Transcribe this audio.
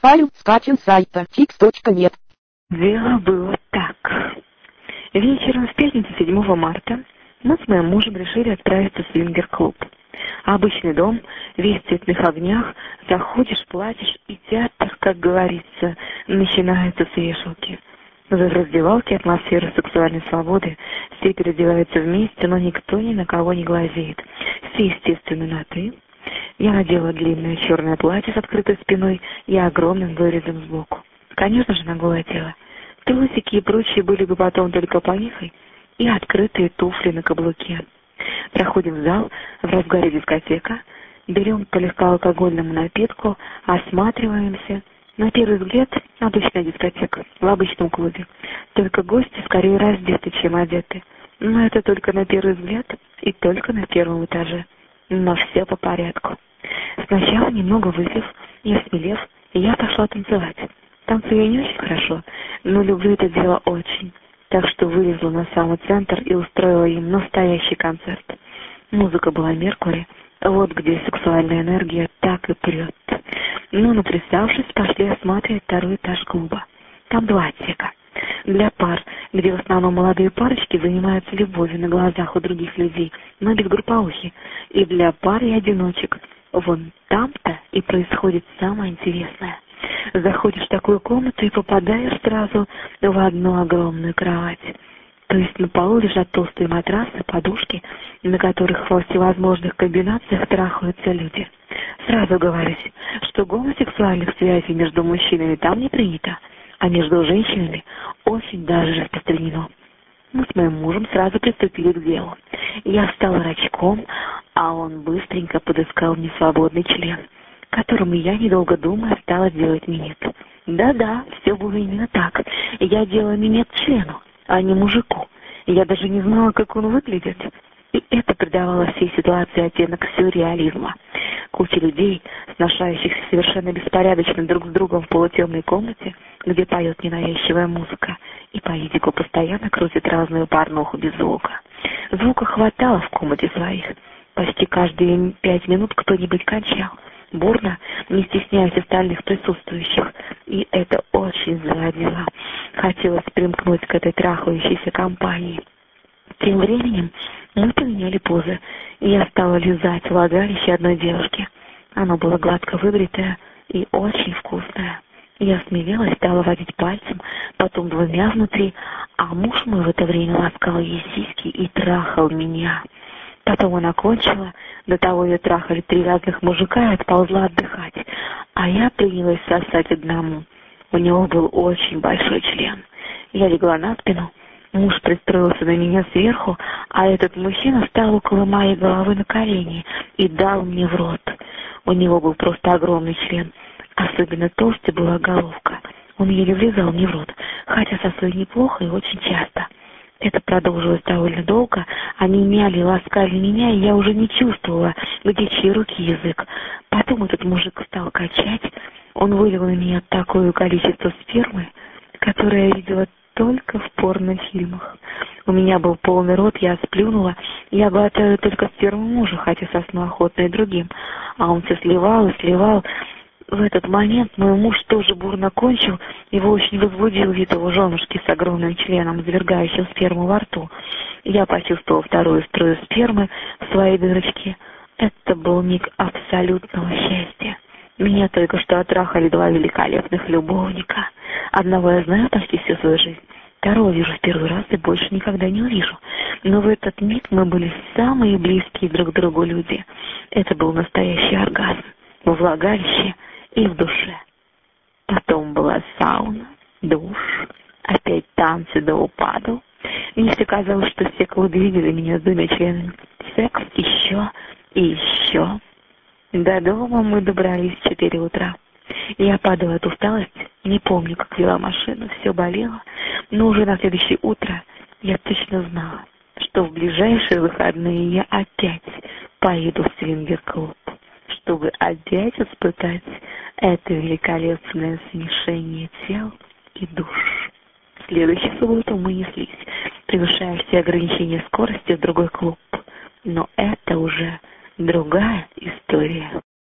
Файл скачан с сайта fix.net. Дело было так. Вечером в пятницу 7 марта мы с моим мужем решили отправиться в свингер-клуб. Обычный дом, весь в цветных огнях, заходишь, платишь, и театр, как говорится, начинается с вешалки. В раздевалке атмосфера сексуальной свободы, все переодеваются вместе, но никто ни на кого не глазеет. Все, естественно, на «ты». Я надела длинное черное платье с открытой спиной и огромным вырезом сбоку. Конечно же, на голое тело. Трусики и прочие были бы потом только помехой, и открытые туфли на каблуке. Проходим в зал, в разгаре дискотека, берем по легкоалкогольному напитку, осматриваемся. На первый взгляд, обычная дискотека, в обычном клубе. Только гости скорее раздеты, чем одеты. Но это только на первый взгляд и только на первом этаже. Но все по порядку. Сначала, немного выпив и осмелев, я пошла танцевать. Танцую я не очень хорошо, но люблю это дело очень. Так что вылезла на самый центр и устроила им настоящий концерт. Музыка была Меркури, вот где сексуальная энергия так и прет. Ну, наплясавшись, пошли осматривать второй этаж клуба. Там 2 отсека. Для пар, где в основном молодые парочки занимаются любовью на глазах у других людей, но без групповухи. И для пар и одиночек. Вон там-то и происходит самое интересное. Заходишь в такую комнату и попадаешь сразу в одну огромную кровать. То есть на полу лежат толстые матрасы, подушки, на которых во всевозможных комбинациях трахаются люди. Сразу говорю, что гомосексуальных связей между мужчинами там не принято, а между женщинами очень даже распространено. Мы с моим мужем сразу приступили к делу. Я встала рачком, а он быстренько подыскал мне свободный член, которому я, недолго думая, стала делать минет. Да-да, все было именно так. Я делала минет члену, а не мужику. Я даже не знала, как он выглядит. И это придавало всей ситуации оттенок сюрреализма. Куча людей, сношающихся совершенно беспорядочно друг с другом в полутемной комнате, где поет ненавязчивая музыка, и по видику постоянно крутит разную порнуху без звука. Звука хватало в комнате своих. Почти каждые 5 минут кто-нибудь кончал. Бурно, не стесняясь остальных присутствующих. И это очень заводило. Хотелось примкнуть к этой трахающейся компании. Тем временем мы поменяли позы, и я стала лизать влагалище одной девушки. Оно было гладко выбритое и очень вкусное. Я смелела и стала водить пальцем, потом 2 внутри, а муж мой в это время ласкал ей сиськи и трахал меня. Потом она кончила, до того ее трахали 3 разных мужика и отползла отдыхать, а я принялась сосать одному. У него был очень большой член. Я легла на спину, муж пристроился на меня сверху, а этот мужчина встал около моей головы на колени и дал мне в рот. У него был просто огромный член, особенно толстая была головка. Он еле влезал мне в рот, хотя сосой неплохо и очень часто. Это продолжилось довольно долго, они мяли и ласкали меня, и я уже не чувствовала, где чьи руки и язык. Потом этот мужик стал качать, он вылил на меня такое количество спермы, которое я видела только в порнофильмах. У меня был полный рот, я сплюнула, я глотаю только сперму мужа, хотя сосну охотно и другим, а он все сливал и сливал. В этот момент мой муж тоже бурно кончил, его очень возбудил вид его женушки с огромным членом, извергающим сперму во рту. Я почувствовала вторую струю спермы в своей дырочке. Это был миг абсолютного счастья. Меня только что оттрахали 2 великолепных любовника. Одного я знаю почти всю свою жизнь, второго вижу в первый раз и больше никогда не увижу. Но в этот миг мы были самые близкие друг к другу люди. Это был настоящий оргазм во влагалище и в душе. Потом была сауна, душ, опять танцы до упаду. Мне все казалось, что все клубы видели меня с 2 членами. Секс еще и еще. До дома мы добрались в 4 утра. Я падала от усталости, не помню, как вела машину, все болело, но уже на следующее утро я точно знала, что в ближайшие выходные я опять поеду в свингер-клуб, чтобы опять испытать это великолепное смешение тел и душ. В следующую субботу мы неслись, превышая все ограничения скорости в другой клуб. Но это уже другая история.